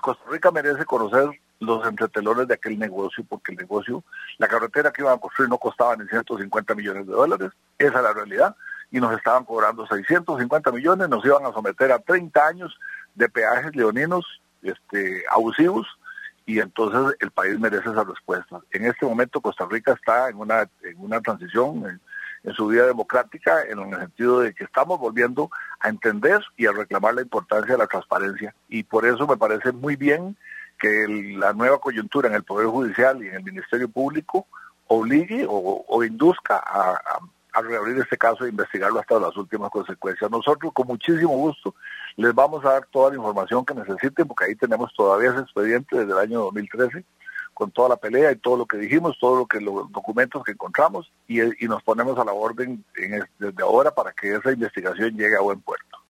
Costa Rica merece conocer los entretelones de aquel negocio, porque el negocio, la carretera que iban a construir no costaba ni 150 millones de dólares, esa es la realidad, y nos estaban cobrando 650 millones, nos iban a someter a 30 años de peajes leoninos abusivos, y entonces el país merece esa respuesta. En este momento Costa Rica está en una transición en su vida democrática, en el sentido de que estamos volviendo a entender y a reclamar la importancia de la transparencia, y por eso me parece muy bien que la nueva coyuntura en el Poder Judicial y en el Ministerio Público obligue o induzca a reabrir este caso e investigarlo hasta las últimas consecuencias. Nosotros con muchísimo gusto les vamos a dar toda la información que necesiten, porque ahí tenemos todavía ese expediente desde el año 2013, con toda la pelea y todo lo que dijimos, los documentos que encontramos, y nos ponemos a la orden desde ahora para que esa investigación llegue a buen puerto.